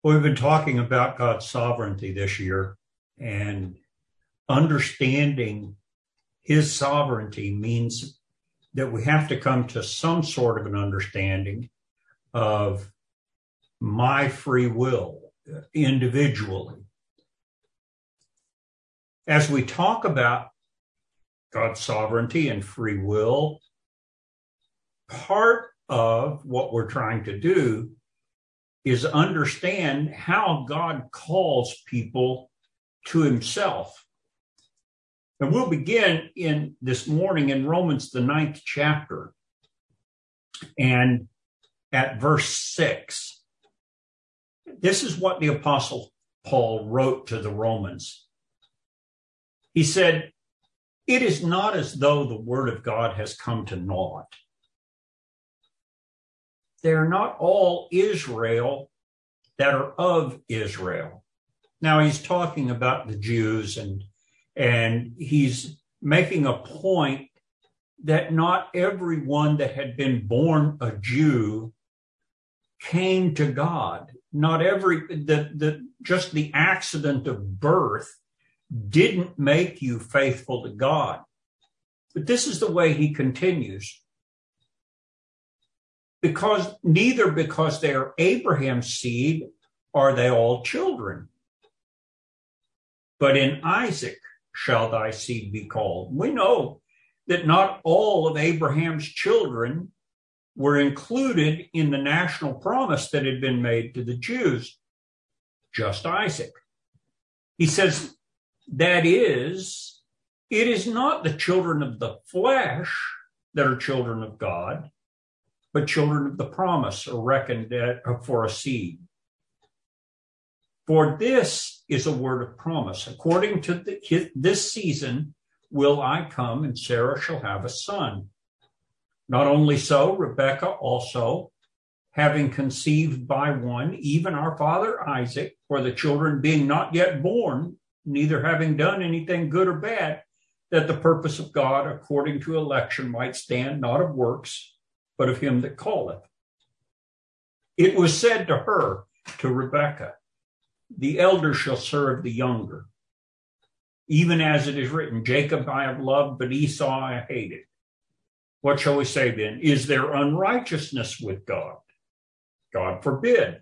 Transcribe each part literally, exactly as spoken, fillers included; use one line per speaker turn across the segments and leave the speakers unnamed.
We've been talking about God's sovereignty this year, and understanding his sovereignty means that we have to come to some sort of an understanding of my free will individually. As we talk about God's sovereignty and free will, part of what we're trying to do is understand how God calls people to himself. And we'll begin in this morning in Romans, the ninth chapter, and at verse six. This is what the Apostle Paul wrote to the Romans. He said, "It is not as though the word of God has come to naught. They are not all Israel that are of Israel." Now he's talking about the Jews, and, and he's making a point that not everyone that had been born a Jew came to God. Not every, the, the, just the accident of birth didn't make you faithful to God. But this is the way he continues. Because neither because they are Abraham's seed are they all children, but in Isaac shall thy seed be called. We know that not all of Abraham's children were included in the national promise that had been made to the Jews, just Isaac. He says, that is, it is not the children of the flesh that are children of God, but children of the promise are reckoned for a seed. For this is a word of promise. According to the, this season will I come, and Sarah shall have a son. Not only so, Rebekah also, having conceived by one, even our father Isaac, for the children being not yet born, neither having done anything good or bad, that the purpose of God according to election might stand, not of works, but of him that calleth. It was said to her, to Rebekah, the elder shall serve the younger. Even as it is written, Jacob I have loved, but Esau I hated. What shall we say then? Is there unrighteousness with God? God forbid.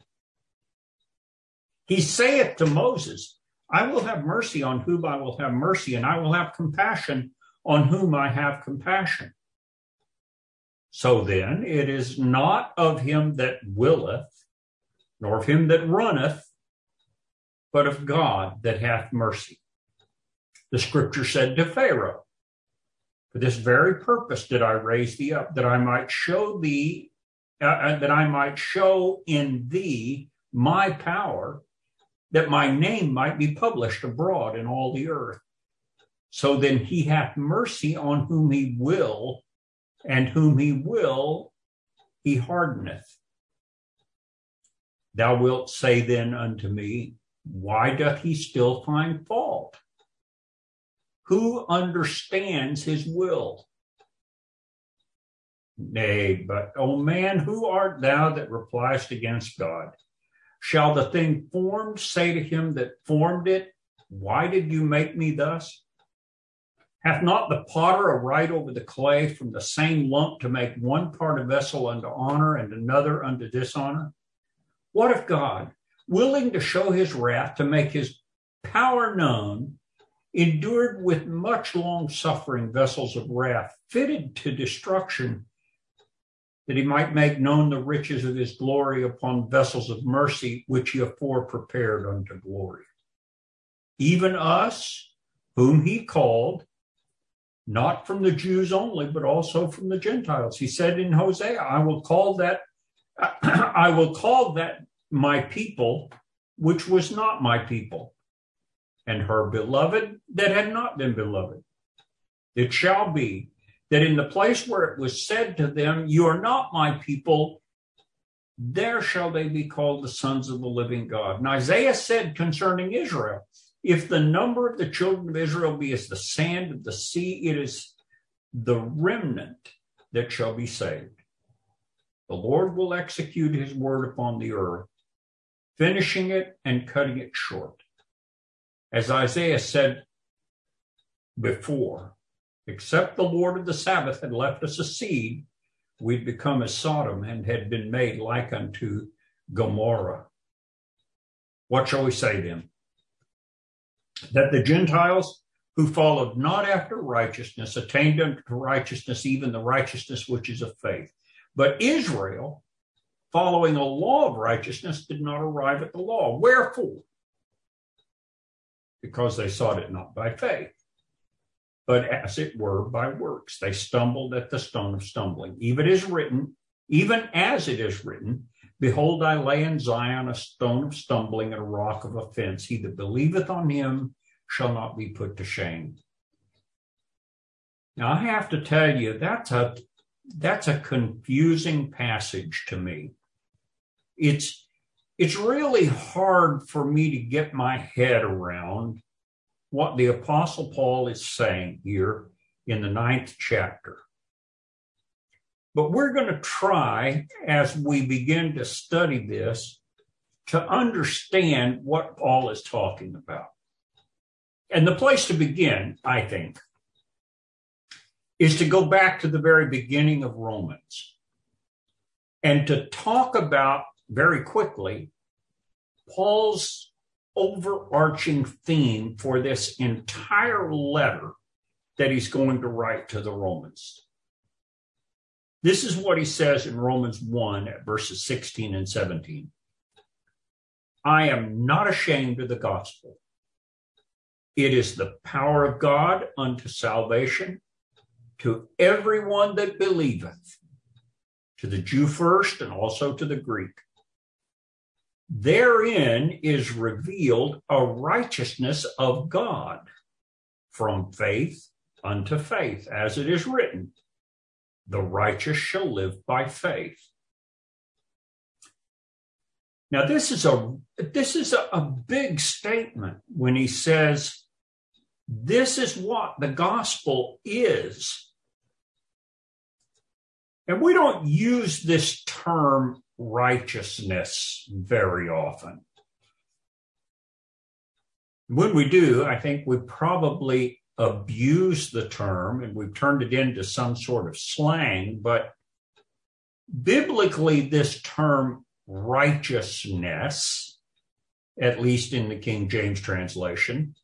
He saith to Moses, I will have mercy on whom I will have mercy, and I will have compassion on whom I have compassion. So then it is not of him that willeth, nor of him that runneth, but of God that hath mercy. The scripture said to Pharaoh, for this very purpose did I raise thee up, that I might show thee, uh, that I might show in thee my power, that my name might be published abroad in all the earth. So then he hath mercy on whom he will, and whom he will, he hardeneth. Thou wilt say then unto me, why doth he still find fault? Who understands his will? Nay, but, O man, who art thou that repliest against God? Shall the thing formed say to him that formed it, why did you make me thus? Hath not the potter a right over the clay from the same lump to make one part a vessel unto honor and another unto dishonor? What if God, willing to show his wrath, to make his power known, endured with much long suffering vessels of wrath, fitted to destruction, that he might make known the riches of his glory upon vessels of mercy, which he afore prepared unto glory? Even us, whom he called, not from the Jews only, but also from the Gentiles. He said in Hosea, I will call that, I will call that my people, which was not my people, and her beloved that had not been beloved. It shall be that in the place where it was said to them, you are not my people, there shall they be called the sons of the living God. And Isaiah said concerning Israel, if the number of the children of Israel be as the sand of the sea, it is the remnant that shall be saved. The Lord will execute his word upon the earth. finishing it and cutting it short. As Isaiah said before, except the Lord of the Sabbath had left us a seed, we'd become as Sodom and had been made like unto Gomorrah. What shall we say then? That the Gentiles who followed not after righteousness attained unto righteousness, even the righteousness which is of faith. But Israel, following a law of righteousness, did not arrive at the law. Wherefore? Because they sought it not by faith, but as it were by works. They stumbled at the stone of stumbling. Even is written, even as it is written, behold, I lay in Zion a stone of stumbling and a rock of offense. He that believeth on him shall not be put to shame. Now, I have to tell you, that's a that's a confusing passage to me. It's it's really hard for me to get my head around what the Apostle Paul is saying here in the ninth chapter. But we're going to try, as we begin to study this, to understand what Paul is talking about. And the place to begin, I think, is to go back to the very beginning of Romans and to talk about very quickly Paul's overarching theme for this entire letter that he's going to write to the Romans. This is what he says in Romans one at verses sixteen and seventeen. I am not ashamed of the gospel. It is the power of God unto salvation to everyone that believeth, to the Jew first and also to the Greek. Therein is revealed a righteousness of God from faith unto faith, as it is written, the righteous shall live by faith. Now, this is a this is a, a big statement when he says, this is what the gospel is. And we don't use this term righteousness very often. When we do, I think we probably abuse the term and we've turned it into some sort of slang, but biblically this term righteousness, at least in the King James translation,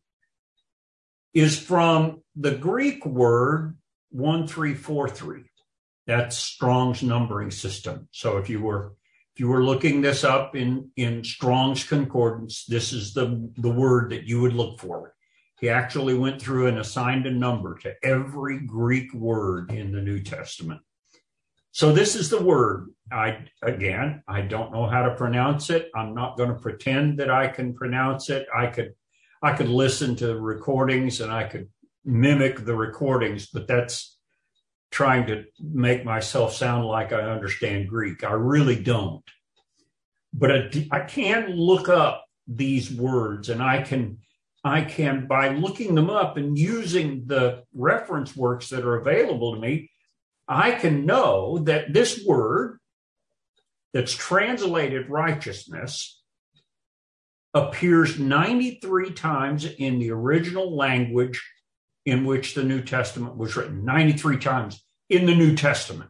is from the Greek word one three four three. That's Strong's numbering system. So if you were if you were looking this up in, in Strong's concordance, this is the, the word that you would look for. He actually went through and assigned a number to every Greek word in the New Testament. So this is the word. I again, I don't know how to pronounce it. I'm not going to pretend that I can pronounce it. I could I could listen to recordings and I could mimic the recordings, but that's trying to make myself sound like I understand Greek. I really don't. But I, I can look up these words, and I can, I can, by looking them up and using the reference works that are available to me, I can know that this word that's translated righteousness appears ninety-three times in the original language in which the New Testament was written, ninety-three times in the New Testament.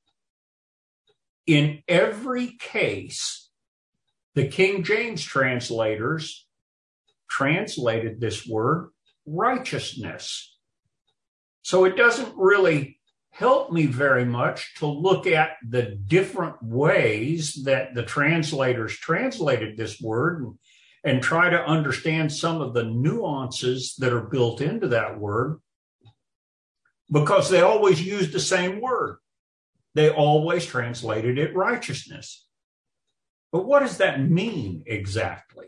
In every case, the King James translators translated this word righteousness. So it doesn't really help me very much to look at the different ways that the translators translated this word and, and try to understand some of the nuances that are built into that word, because they always used the same word. They always translated it righteousness. But what does that mean exactly?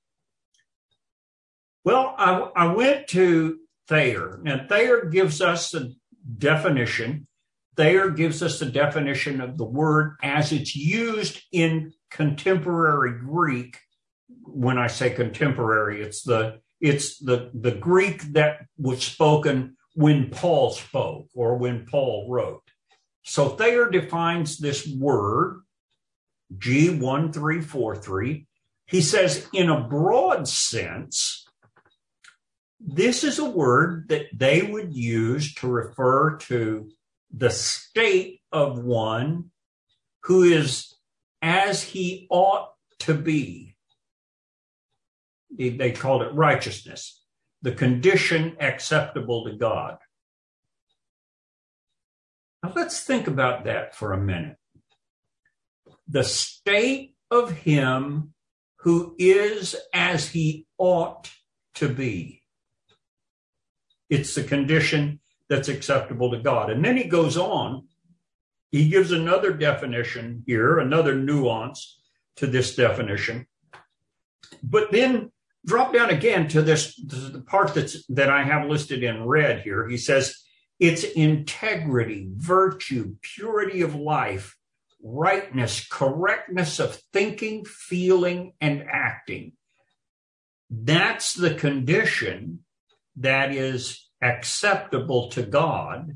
Well, I, I went to Thayer. Now, Thayer gives us the definition. Thayer gives us the definition of the word as it's used in contemporary Greek. When I say contemporary, it's the it's the, the Greek that was spoken when Paul spoke or when Paul wrote. So Thayer defines this word, G one three four three, He says, in a broad sense, this is a word that they would use to refer to the state of one who is as he ought to be. They called it righteousness, the condition acceptable to God. Now let's think about that for a minute. The state of him who is as he ought to be. It's the condition that's acceptable to God. And then he goes on, he gives another definition here, another nuance to this definition. But then drop down again to this, to the part that's, that I have listed in red here. He says, it's integrity, virtue, purity of life, rightness, correctness of thinking, feeling, and acting. That's the condition that is acceptable to God.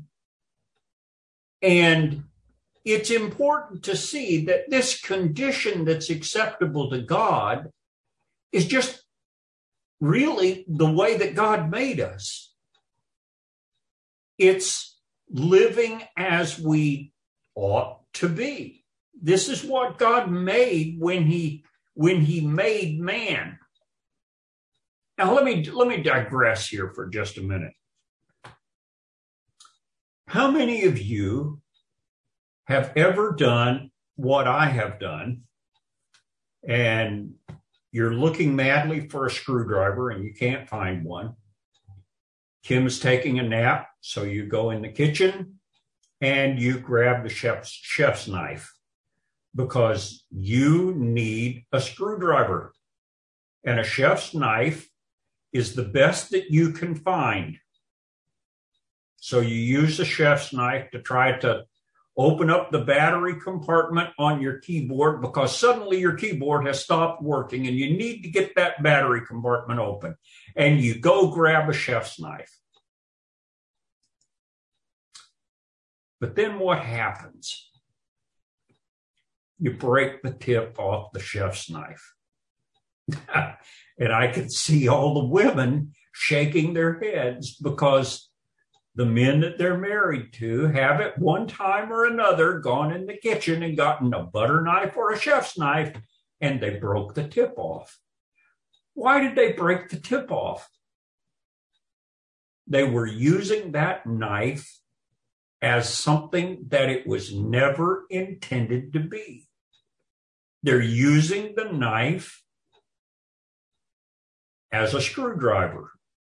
And it's important to see that this condition that's acceptable to God is just really the way that God made us. It's living as we ought to be. This is what God made when he when he made man. Now let me let me digress here for just a minute. How many of you have ever done what I have done, and you're looking madly for a screwdriver and you can't find one? Kim's taking a nap, so you go in the kitchen and you grab the chef's, chef's knife because you need a screwdriver. And a chef's knife is the best that you can find. So you use the chef's knife to try to open up the battery compartment on your keyboard because suddenly your keyboard has stopped working and you need to get that battery compartment open. And you go grab a chef's knife. But then what happens? You break the tip off the chef's knife. And I could see all the women shaking their heads because the men that they're married to have at one time or another gone in the kitchen and gotten a butter knife or a chef's knife, and they broke the tip off. Why did they break the tip off? They were using that knife as something that it was never intended to be. They're using the knife as a screwdriver.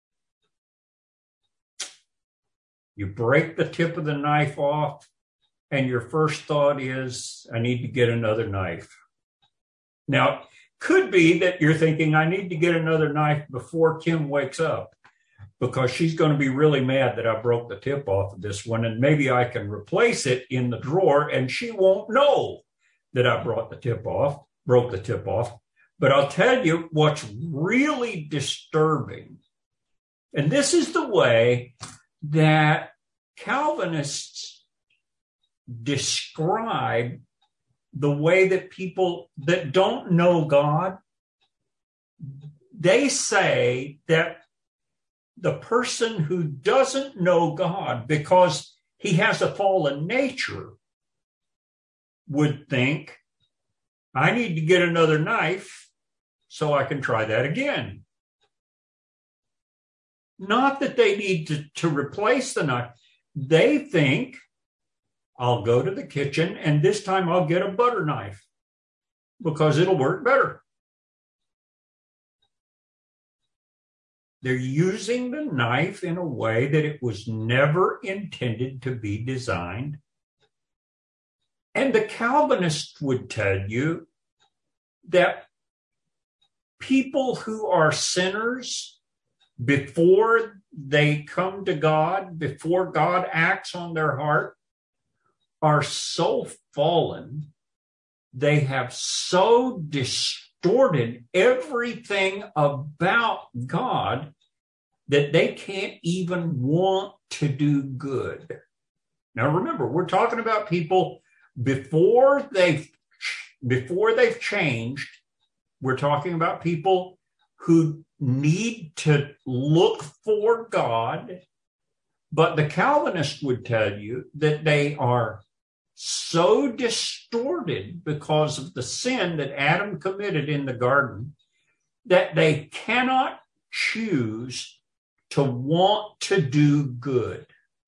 You break the tip of the knife off, and your first thought is, I need to get another knife. Now, could be that you're thinking, I need to get another knife before Kim wakes up, because she's going to be really mad that I broke the tip off of this one, and maybe I can replace it in the drawer, and she won't know that I brought the tip off, broke the tip off. But I'll tell you what's really disturbing, and this is the way that Calvinists describe the way that people that don't know God, they say that the person who doesn't know God because he has a fallen nature would think, I need to get another knife so I can try that again. Not that they need to, to replace the knife. They think, I'll go to the kitchen and this time I'll get a butter knife because it'll work better. They're using the knife in a way that it was never intended to be designed. And the Calvinists would tell you that people who are sinners, before they come to God, before God acts on their heart, are so fallen, they have so distorted everything about God that they can't even want to do good. Now remember, we're talking about people before they've, before they've changed, We're talking about people who need to look for God, but the Calvinist would tell you that they are so distorted because of the sin that Adam committed in the garden that they cannot choose to want to do good.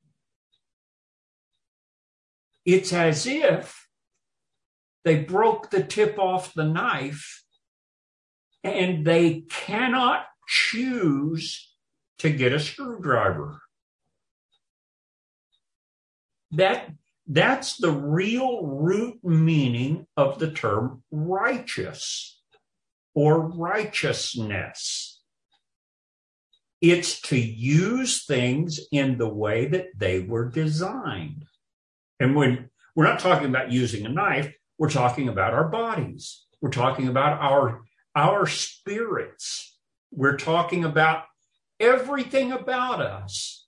It's as if they broke the tip off the knife and they cannot choose to get a screwdriver. That, that's the real root meaning of the term righteous or righteousness. It's to use things in the way that they were designed. And when we're not talking about using a knife, we're talking about our bodies. We're talking about our, our spirits. We're talking about everything about us.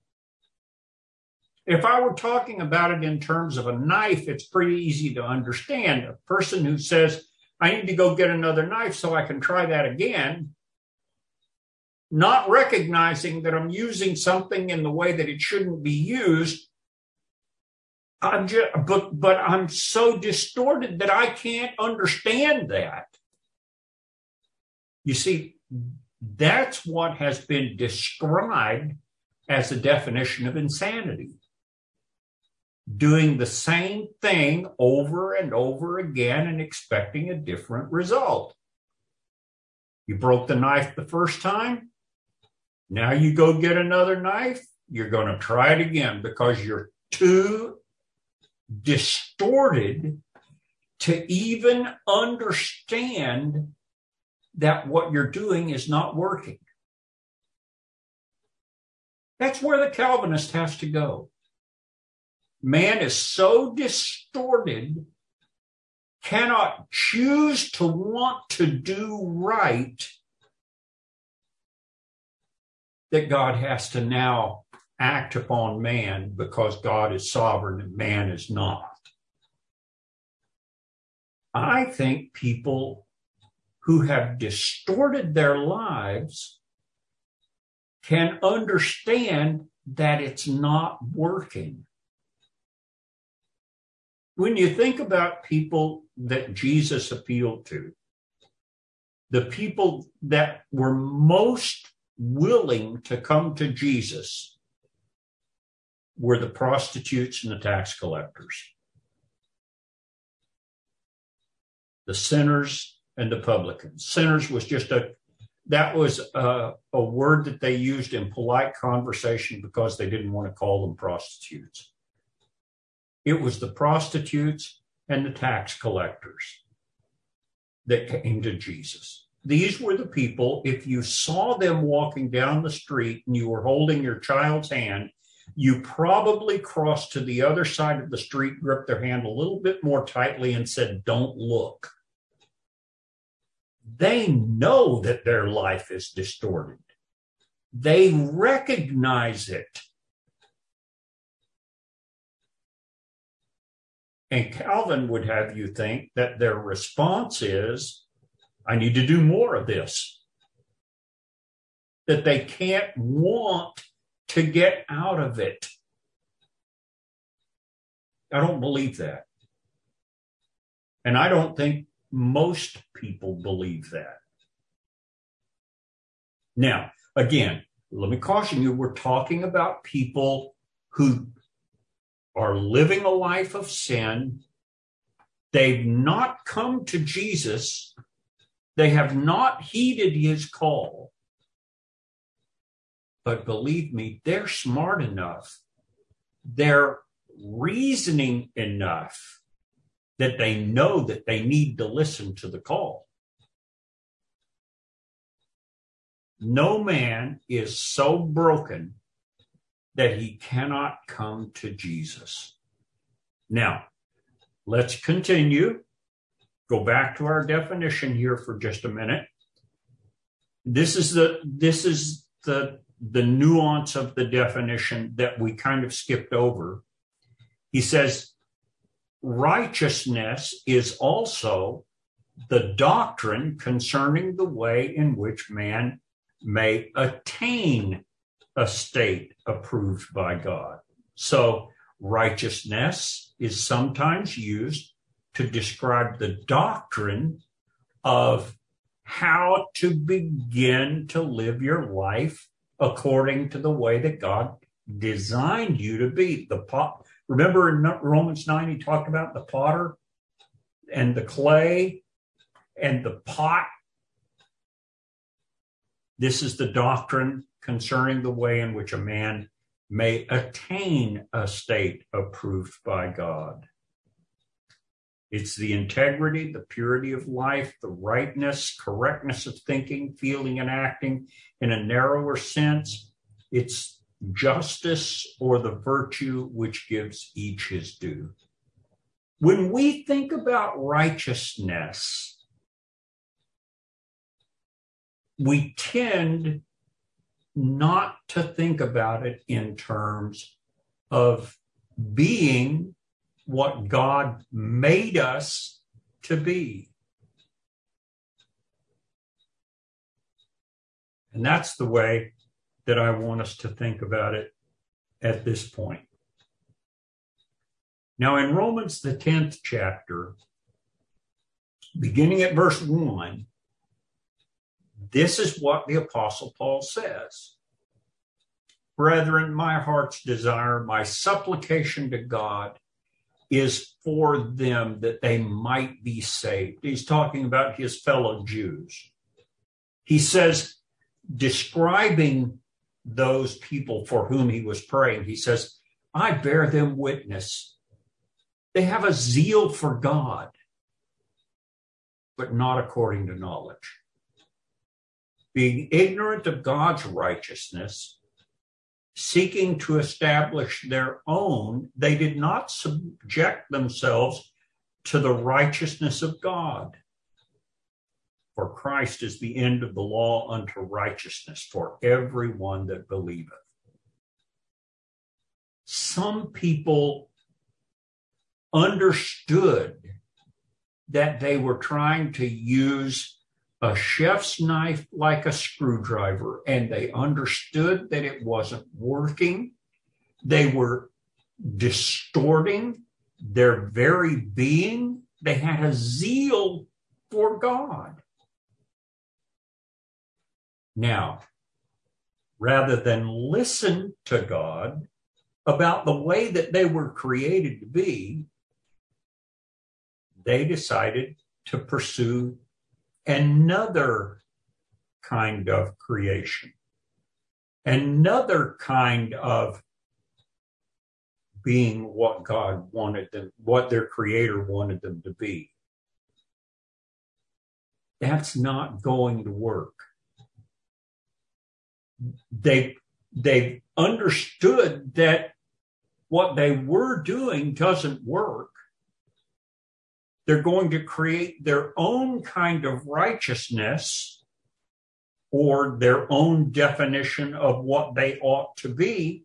If I were talking about it in terms of a knife, it's pretty easy to understand. A person who says, I need to go get another knife so I can try that again, not recognizing that I'm using something in the way that it shouldn't be used, I'm just, but, but I'm so distorted that I can't understand that. You see, that's what has been described as a definition of insanity. Doing the same thing over and over again and expecting a different result. You broke the knife the first time. Now you go get another knife. You're going to try it again because you're too distorted to even understand that what you're doing is not working. That's where the Calvinist has to go. Man is so distorted, cannot choose to want to do right, that God has to now act upon man because God is sovereign and man is not. I think people who have distorted their lives can understand that it's not working. When you think about people that Jesus appealed to, the people that were most willing to come to Jesus were the prostitutes and the tax collectors, the sinners and the publicans. Sinners was just a, that was a, a word that they used in polite conversation because they didn't want to call them prostitutes. It was the prostitutes and the tax collectors that came to Jesus. These were the people, if you saw them walking down the street and you were holding your child's hand, you probably crossed to the other side of the street, gripped their hand a little bit more tightly and said, "Don't look." They know that their life is distorted. They recognize it. And Calvin would have you think that their response is, I need to do more of this. That they can't want to get out of it. I don't believe that. And I don't think most people believe that. Now, again, let me caution you, we're talking about people who are living a life of sin. They've not come to Jesus. They have not heeded his call. But believe me, they're smart enough. They're reasoning enough that they know that they need to listen to the call. No man is so broken that he cannot come to Jesus. Now, let's continue. Go back to our definition here for just a minute. This is the this is the the nuance of the definition that we kind of skipped over. He says, righteousness is also the doctrine concerning the way in which man may attain a state approved by God. So righteousness is sometimes used to describe the doctrine of how to begin to live your life according to the way that God designed you to be. The pot. Remember in Romans nine, he talked about the potter and the clay and the pot. This is the doctrine concerning the way in which a man may attain a state approved by God. It's the integrity, the purity of life, the rightness, correctness of thinking, feeling, and acting in a narrower sense. It's justice or the virtue which gives each his due. When we think about righteousness, we tend not to think about it in terms of being what God made us to be. And that's the way that I want us to think about it at this point. Now, in Romans, the tenth chapter, beginning at verse one, this is what the Apostle Paul says. Brethren, my heart's desire, my supplication to God is for them that they might be saved. He's talking about his fellow Jews. He says, describing those people for whom he was praying, he says, I bear them witness. They have a zeal for God, but not according to knowledge. Being ignorant of God's righteousness, seeking to establish their own, they did not subject themselves to the righteousness of God. For Christ is the end of the law unto righteousness for everyone that believeth. Some people understood that they were trying to use a chef's knife like a screwdriver, and they understood that it wasn't working. They were distorting their very being. They had a zeal for God. Now, rather than listen to God about the way that they were created to be, they decided to pursue another kind of creation, another kind of being what God wanted them, what their creator wanted them to be. That's not going to work. They, they understood that what they were doing doesn't work. They're going to create their own kind of righteousness or their own definition of what they ought to be.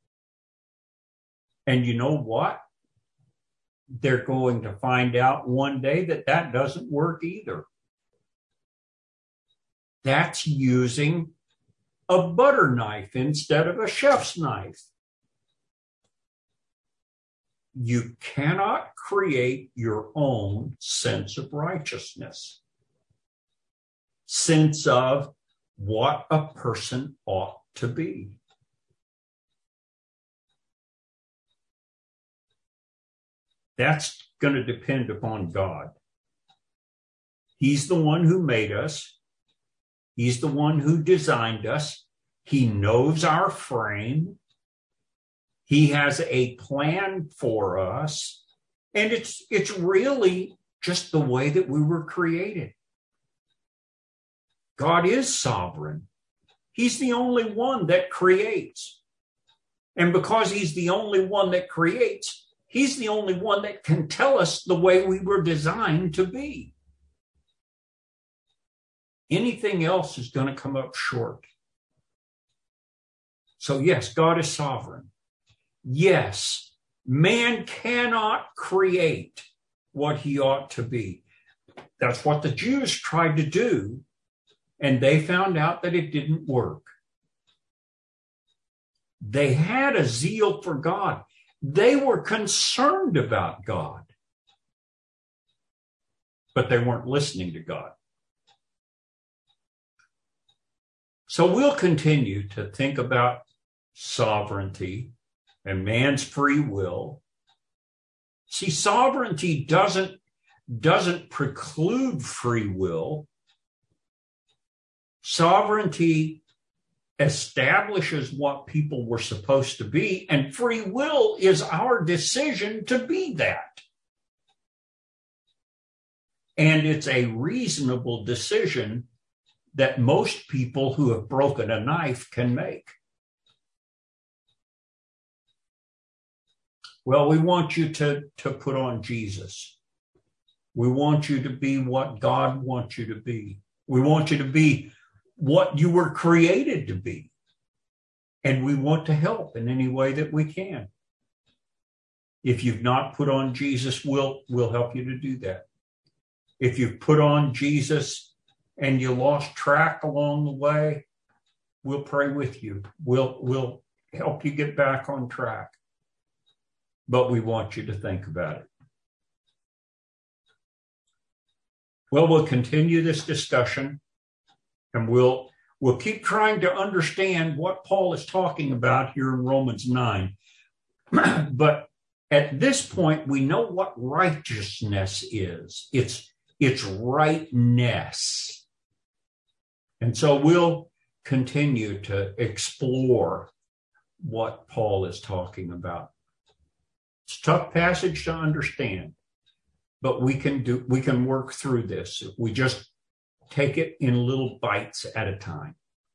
And you know what? They're going to find out one day that that doesn't work either. That's using a butter knife instead of a chef's knife. You cannot create your own sense of righteousness, sense of what a person ought to be. That's going to depend upon God. He's the one who made us. He's the one who designed us. He knows our frame. He has a plan for us, and it's it's really just the way that we were created. God is sovereign. He's the only one that creates. And because he's the only one that creates, he's the only one that can tell us the way we were designed to be. Anything else is going to come up short. So yes, God is sovereign. Yes, man cannot create what he ought to be. That's what the Jews tried to do, and they found out that it didn't work. They had a zeal for God. They were concerned about God, but they weren't listening to God. So we'll continue to think about sovereignty and man's free will. See, sovereignty doesn't, doesn't preclude free will. Sovereignty establishes what people were supposed to be, and free will is our decision to be that. And it's a reasonable decision that most people who have broken a knife can make. Well, we want you to, to put on Jesus. We want you to be what God wants you to be. We want you to be what you were created to be. And we want to help in any way that we can. If you've not put on Jesus, we'll, we'll help you to do that. If you've put on Jesus and you lost track along the way, we'll pray with you. We'll, we'll help you get back on track. But we want you to think about it. Well, we'll continue this discussion, and we'll, we'll keep trying to understand what Paul is talking about here in Romans nine. But at this point, we know what righteousness is. It's, it's rightness. And so we'll continue to explore what Paul is talking about. It's a tough passage to understand, but we can do, we can work through this if we just take it in little bites at a time.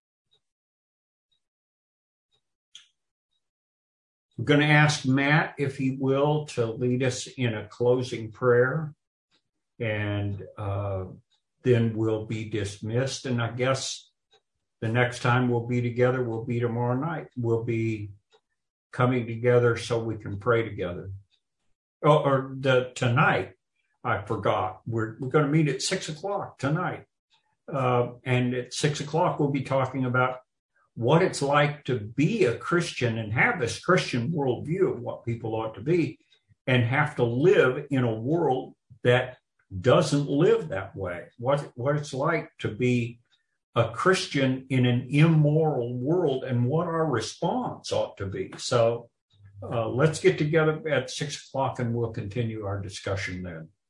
We're going to ask Matt, if he will, to lead us in a closing prayer, and uh, then we'll be dismissed. And I guess the next time we'll be together will be tomorrow night. We'll be coming together so we can pray together. Oh, or the tonight, I forgot. We're, we're going to meet at six o'clock tonight. Uh, and at six o'clock, we'll be talking about what it's like to be a Christian and have this Christian worldview of what people ought to be, and have to live in a world that doesn't live that way. What, what it's like to be a Christian in an immoral world, and what our response ought to be. So uh, let's get together at six o'clock and we'll continue our discussion then.